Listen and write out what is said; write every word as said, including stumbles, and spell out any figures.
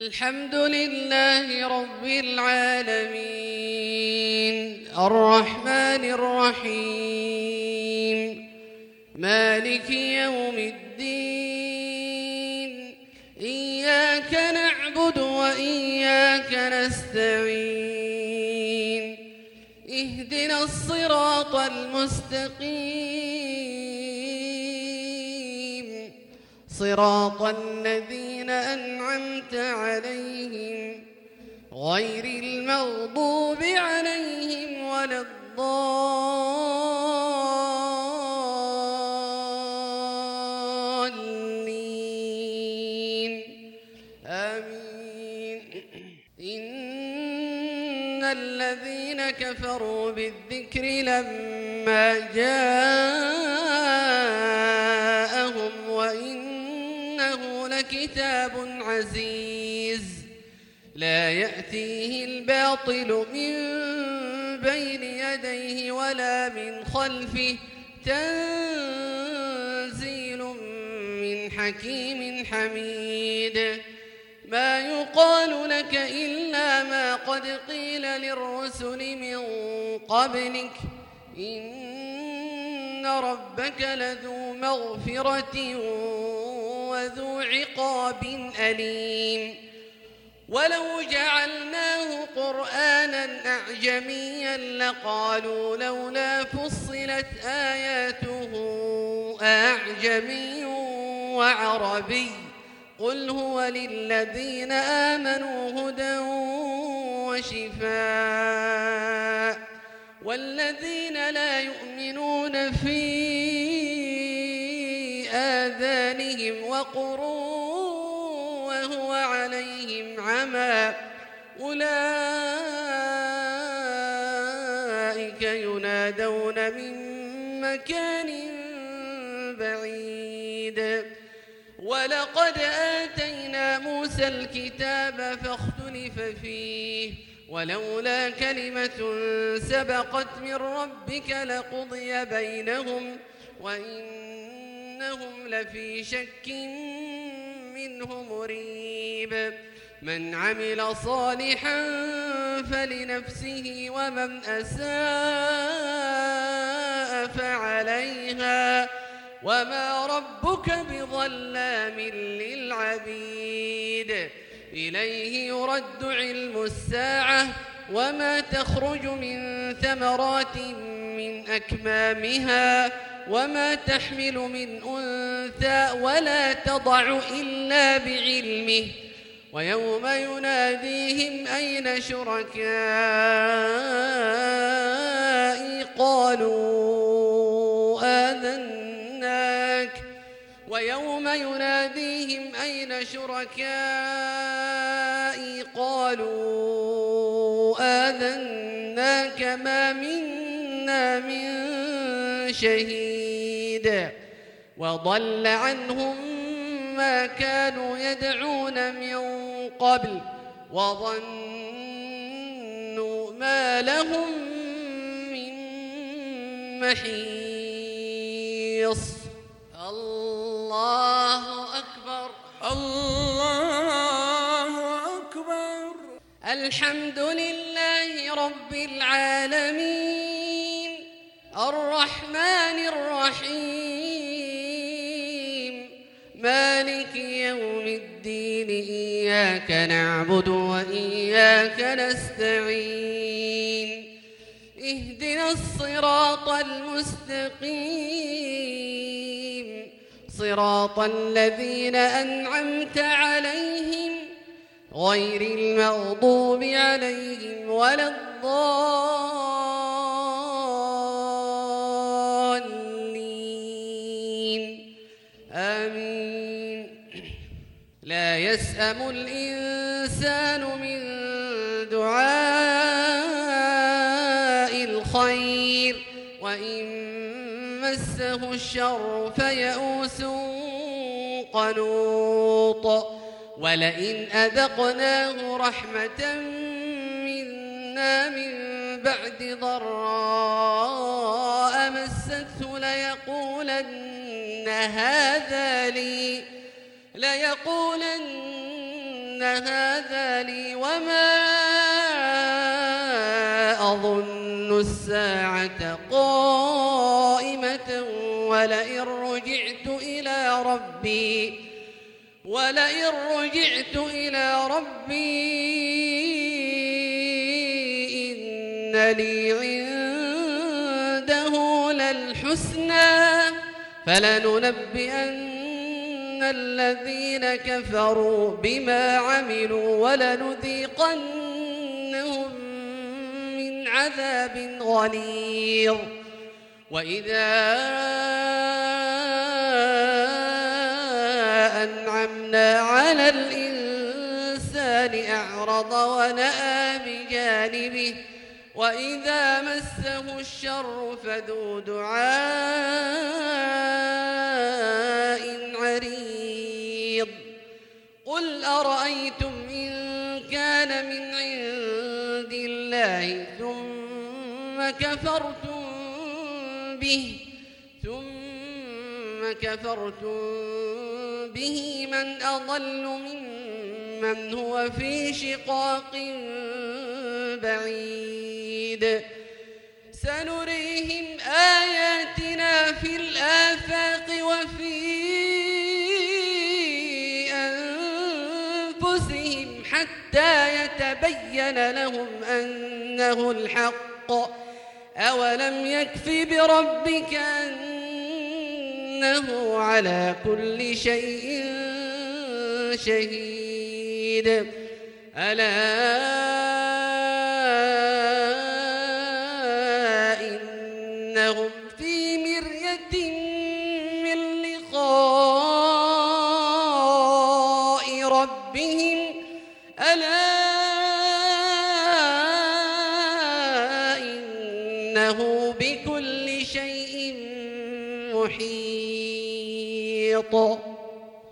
الحمد لله رب العالمين الرحمن الرحيم مالك يوم الدين إياك نعبد وإياك نستعين اهدنا الصراط المستقيم صراط الذين أنعمت عليهم غير المغضوب عليهم ولا الضالين آمين. إن الذين كفروا بالذكر لما جاءهم وإنه لكتاب عزيز لا يأتيه الباطل من بين يديه ولا من خلفه تنزيل من حكيم حميد. ما يقال لك إلا ما قد قيل للرسل من قبلك إن ربك لذو مغفرة وذو عقاب أليم. ولو جعلناه قرآنا أعجميا لقالوا لولا فصلت آياته أعجمي وعربي قل هو للذين آمنوا هدى وشفاء والذين لا يؤمنون في آذانهم وقر وهو عليهم عمى أولئك ينادون من مكان بعيد. ولقد آتينا موسى الكتاب فاختلف فيه ولولا كلمة سبقت من ربك لقضي بينهم وإنهم لفي شك منه مريب. من عمل صالحا فلنفسه ومن أساء فعليها وما ربك بظلام للعبيد. إليه يرد علم الساعة وما تخرج من ثمرات من أكمامها وما تحمل من أنثى ولا تضع إلا بعلمه. ويوم يناديهم أين شركائي قالوا آذناك ويوم يناديهم أين شركائي قالوا آذناك ما منا من شهيد وضل عنهم ما كانوا يدعون من قبل وظنوا ما لهم من محيص. الله أكبر الله أكبر. الحمد لله رب العالمين الرحمن الرحيم مالك يوم الدين إياك نعبد وإياك نستعين اهدنا الصراط المستقيم صراط الذين أنعمت عليهم غير المغضوب عليهم ولا الضالين آمين. لا يسأم الإنسان من دعاء الخير وإن مسه الشر فيئوس قنوط. ولئن أذقناه رحمة منا من بعد ضراء مسته ليقولن هذا لي ليقولن هذا لي وما أظن الساعة قائمة ولئن رجعت إلى ربي ولئن رجعت إلى ربي إن لي عنده للحسنى فلننبئن الذين كفروا بما عملوا ولنذيقنهم من عذاب غليظ وإذا أنعمنا على الإنسان أعرض ونأى بجانبه وإذا مسه الشر فذو دعاء عريض قل أرأيتم إن كان من عند الله ثم كفرتم به ثم كفرتم به من أضل ممن هو في شقاق بعيد سنريهم آياتنا في الآفاق وفي أنفسهم حتى يتبين لهم أنه الحق أولم يكف بربك أنه على كل شيء شهيد ألا إنهم في مرية من لقاء ربهم ألا إنه بكل شيء محيط